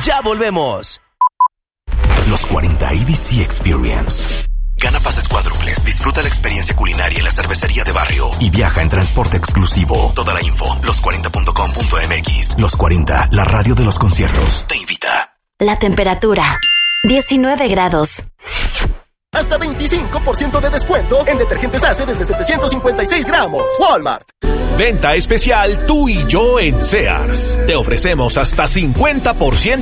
Ya volvemos. Los 40 ABC Experience. Gana pases cuádruples, disfruta la experiencia culinaria en la cervecería de barrio y viaja en transporte exclusivo. Toda la info, los40.com.mx. Los 40, la radio de los conciertos, te invita. La temperatura, 19 grados. Hasta 25% de descuento en detergentes Ace desde 756 gramos. Walmart. Venta especial Tú y Yo en Sears. Te ofrecemos hasta 50%